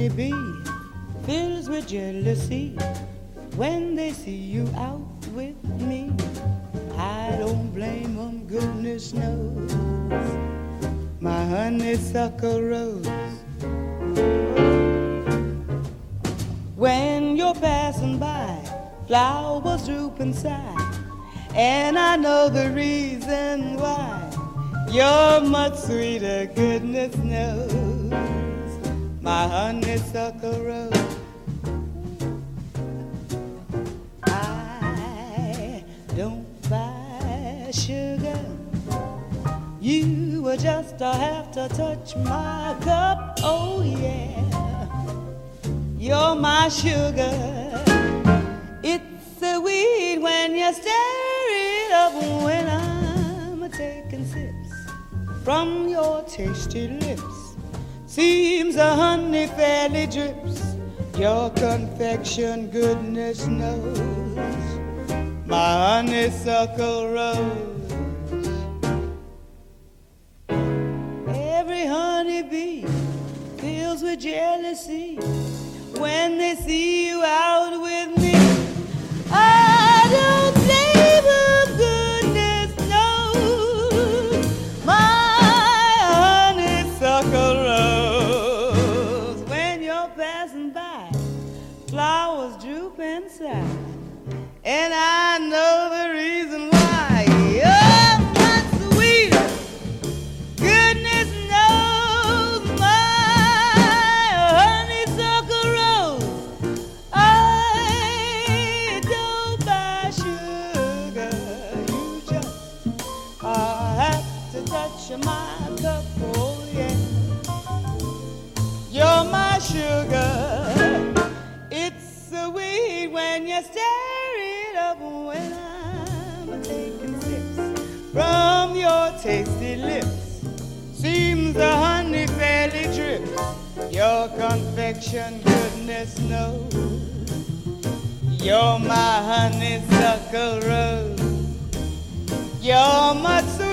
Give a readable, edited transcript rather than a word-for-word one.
honeybee fills with jealousy when they see you out with me. I don't blame them, goodness knows. My honeysuckle rose. When you're passing by, flowers droop and sigh, and I know the reason why. You're much sweeter, goodness knows. My honeysuckle rose. I don't buy sugar. You will just have to touch my cup. Oh yeah, you're my sugar. It's a weed when you stir it up. When I'm taking sips from your tasty lips, seems the honey fairly drips. Your confection, goodness knows. My honeysuckle rose. Every honeybee fills with jealousy when they see you out with me. I don't blame them, goodness knows. My honeysuckle rose. When you're passing by, flowers droop and sigh, and I know the reason why. You're much sweeter, goodness knows. My honeysuckle rose. I don't buy sugar. You just have to touch my cup. Oh yeah, you're my sugar. It's a weed when you stir it up. When I'm taking sips from your tasty lips, seems the honey fairly drips. Your confection, goodness knows. You're my honeysuckle rose. You're much